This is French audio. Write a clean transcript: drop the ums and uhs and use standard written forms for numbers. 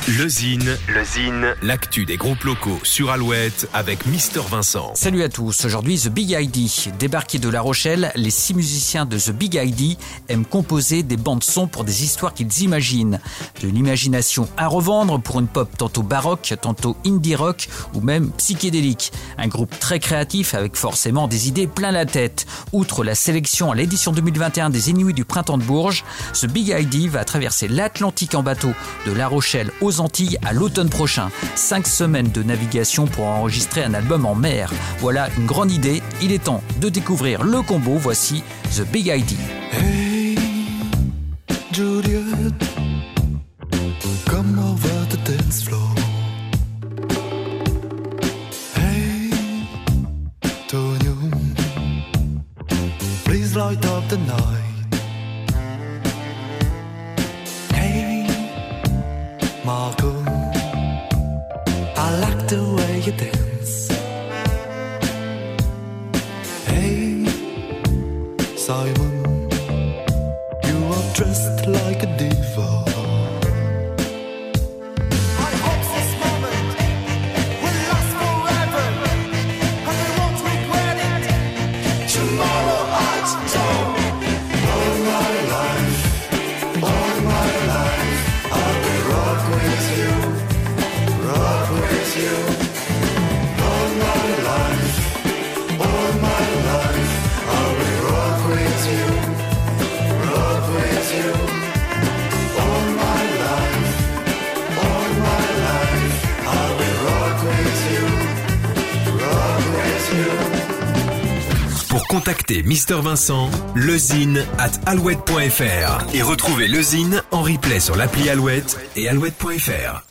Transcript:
Le Zine, l'actu des groupes locaux sur Alouette avec Mister Vincent. Salut à tous, aujourd'hui The Big ID. Débarqués de La Rochelle, les 6 musiciens de The Big ID aiment composer des bandes son pour des histoires qu'ils imaginent. De l'imagination à revendre pour une pop tantôt baroque, tantôt indie rock ou même psychédélique. Un groupe très créatif avec forcément des idées plein la tête. Outre la sélection à l'édition 2021 des Inuits du Printemps de Bourges, The Big ID va traverser l'Atlantique en bateau de La Rochelle aux Antilles à l'automne prochain. 5 semaines de navigation pour enregistrer un album en mer. Voilà une grande idée. Il est temps de découvrir le combo. Voici The Big ID. Hey, Juliet, come over the dance floor. Hey, Tonio, please light up the night. Hey, Marco, I like the way you dance. Hey, Simon, you are dressed like a diva. I hope this moment will last forever, and I won't regret it. Tomorrow I don't. All my life, I will rock with you, rock with you. All my life, I will rock with you, rock with you. All my life, I will rock with you, rock with you. Pour contacter Mister Vincent, lezine@alouette.fr et retrouver Le Zine en replay sur l'appli Alouette et alouette.fr.